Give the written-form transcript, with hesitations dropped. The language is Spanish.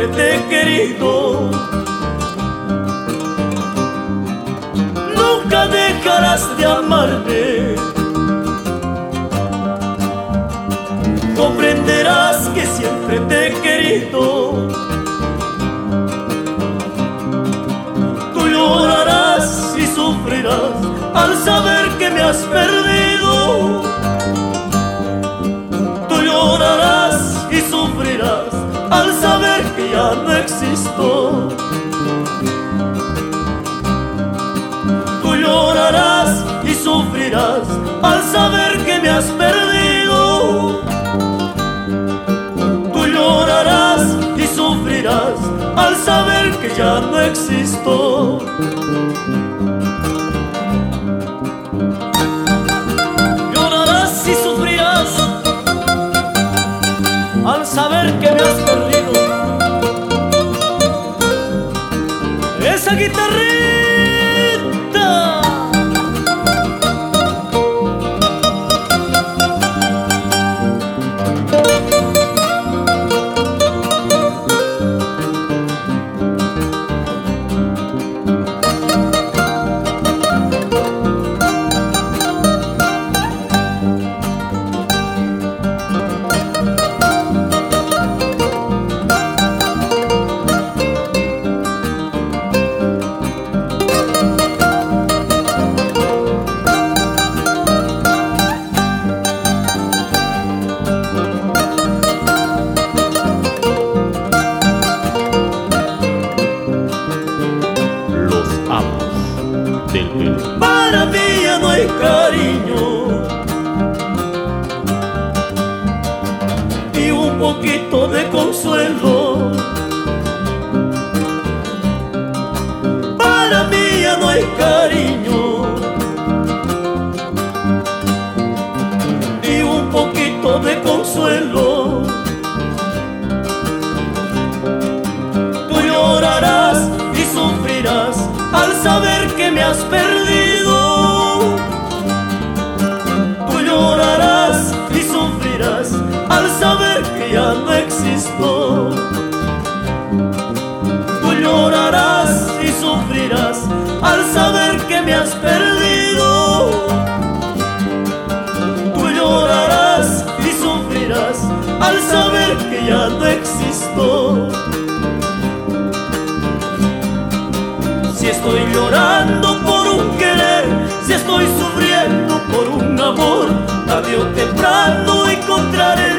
siempre te he querido. Nunca dejarás de amarme. Comprenderás que siempre te he querido. Tú llorarás y sufrirás al saber que me has perdido. Tú llorarás y sufrirás al saber que ya no existo. Tú llorarás y sufrirás al saber que me has perdido. Tú llorarás y sufrirás al saber que ya no existo. Llorarás y sufrirás al saber que me has perdido. Esa guitarrita del Perú. Para mí ya no hay cariño y un poquito de consuelo. Para mí ya no hay cariño y un poquito de consuelo. Tú llorarás y sufrirás al saber que me has perdido. Tú llorarás y sufrirás al saber que ya no existo. Tú llorarás y sufrirás al saber que me has perdido. Tú llorarás y sufrirás al saber que ya no existo. Si estoy llorando por un querer, si estoy sufriendo por un amor, tarde o temprano encontraré